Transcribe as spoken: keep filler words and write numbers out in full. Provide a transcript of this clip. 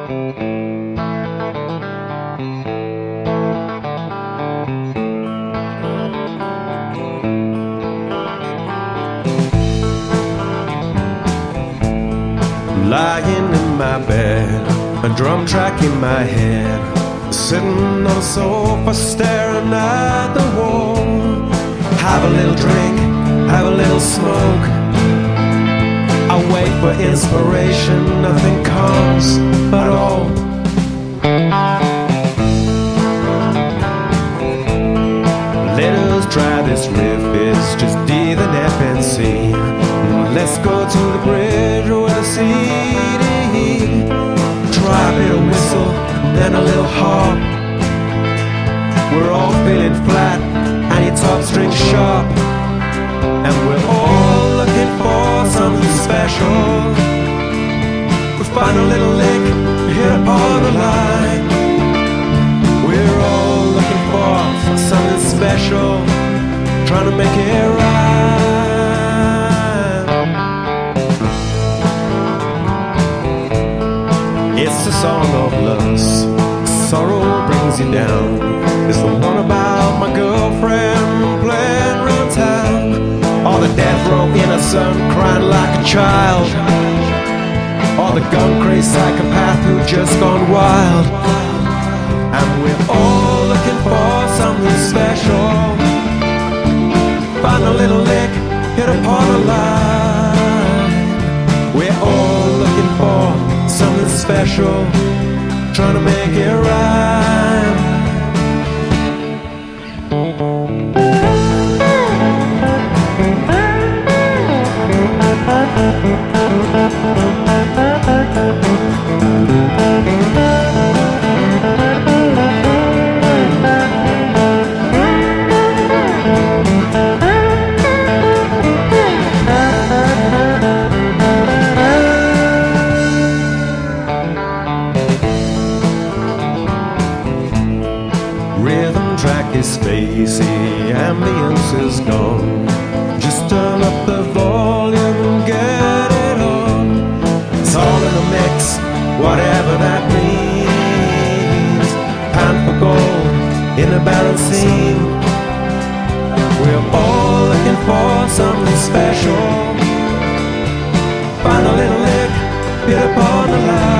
Lying in my bed, a drum track in my head, sitting on a sofa staring at the wall. Have a little drink, have a little smoke. I wait for inspiration, nothing comes at all. Let us try this riff, it's just D then F and C. Let's go to the bridge with a C D. Try a bit of whistle, then a little harp. We're all feeling flat, and your top string sharp. And we're all looking for something special. We find a little lick, hit upon the line. We're all looking for something special, trying to make it right. It's a song of loss, sorrow brings you down. It's the one about my girlfriend playing around town, or the death row innocent crying like a child, or the gun-crazed psychopath who just gone wild. And we're all looking for something special. Find a little lick, hit upon a line. We're all looking for something special, trying to make it right. Rhythm track is spacey, ambience is gone. Just turn up the volume and get it on. It's all in a mix, whatever that means. Pound for gold in a barren scene. We're all looking for something special. Find a little lick, hit upon the line.